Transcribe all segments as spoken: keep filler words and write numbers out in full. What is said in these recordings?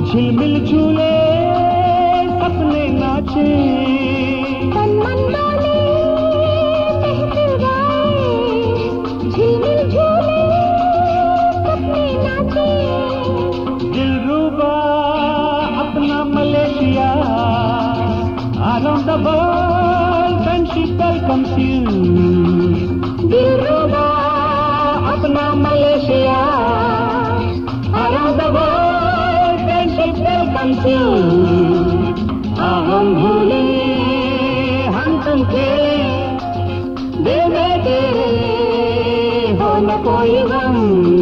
झिलमिल झूले सपने नाचे, तन मन डोले महफिल गाए, झिलमिल झूले सपने नाचे। दिलरुबा अपना Malaysia, around the world friendship welcomes you. Dilruba अपना Malaysia, around the world friendship welcomes you. हाँ हम भूले हम तुम खेले, दिल में तेरे हो न कोई गम।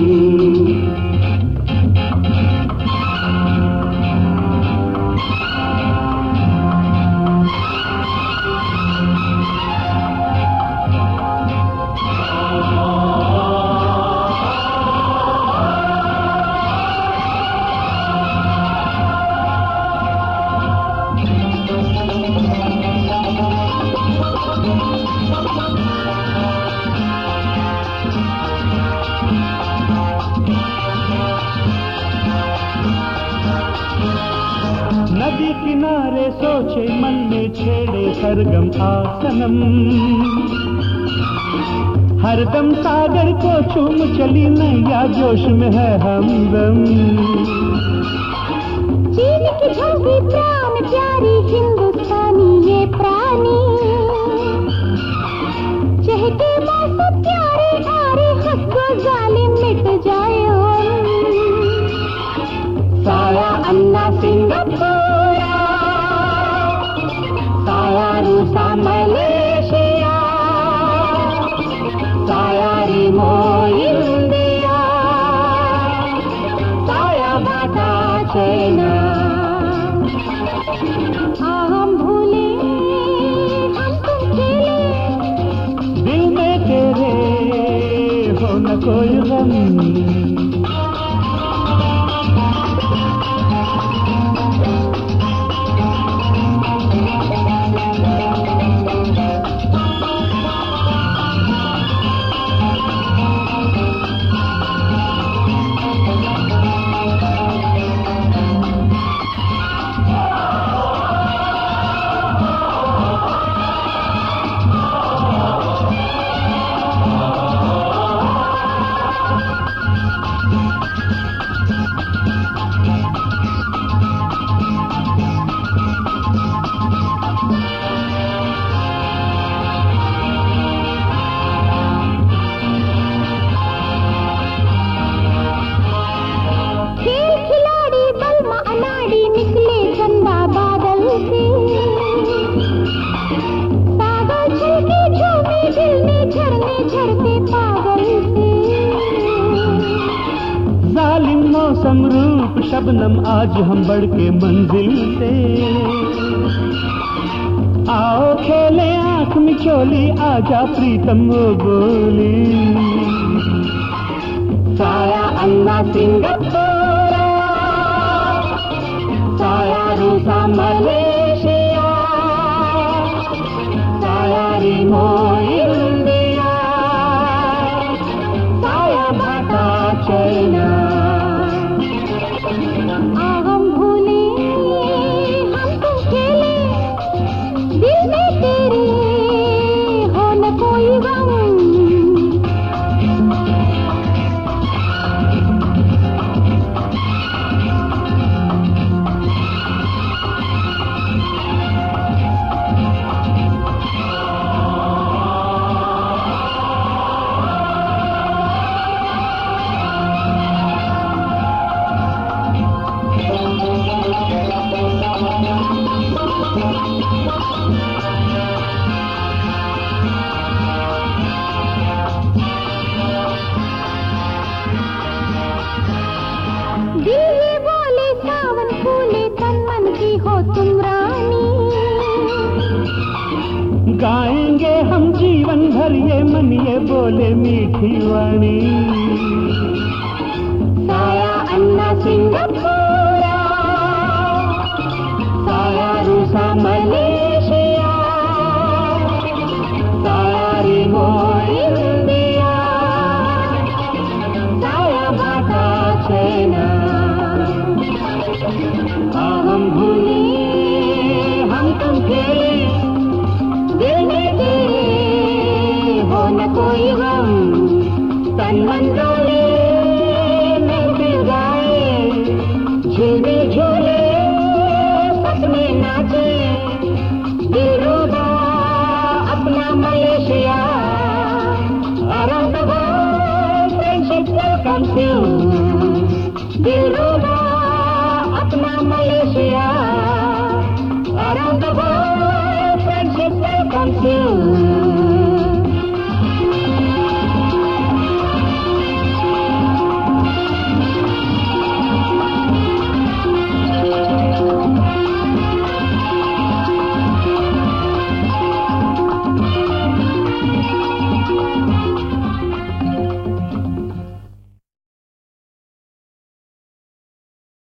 नदी किनारे सोचे मन में छेड़े सरगम आसनम, हरदम सागर को चूम चली नैया, जोश में है हमदम। चीन की झलकी प्राण प्यारी हिंदुस्तानी ये प्राणी, चहके मौसम प्यारे आरे हंसो जालिम मिट जाए। साया अन्ना सिंगापुरा, साया रूसा मलेशिया, साया रिमो इंडिया, साया बाटा चाइना। हाँ हम भूले हम तुम खेले, दिल में तेरे हो न कोई गम। मौसम रूप शबनम आज हम बढ़ के मंजिल से, आओ खेले आंख मिचोली, आजा प्रीतम वो बोली। साया अन्ना सिंगापुरा, साया रूसा मलेशिया, साया रिमो इंडिया, साया बाटा चाइना। हम भूले हम तुम खेले, दिल में तेरे हो न कोई गम। गाएंगे हम जीवन भर ये मन ये बोले मीठी वाणी। साया अन्ना सिंगापुरा, साया रूसा मलेशिया, साया रिमो इंडिया, साया बाटा चाइना। हाँ हम भूले हम तुम खेले दिल में तेरे हो न कोई गम तन मन डोले मैं फिर गाए झूले झूले सपने नाचे दिल रूबा अपना Malaysia around the world friendship welcomes you दिल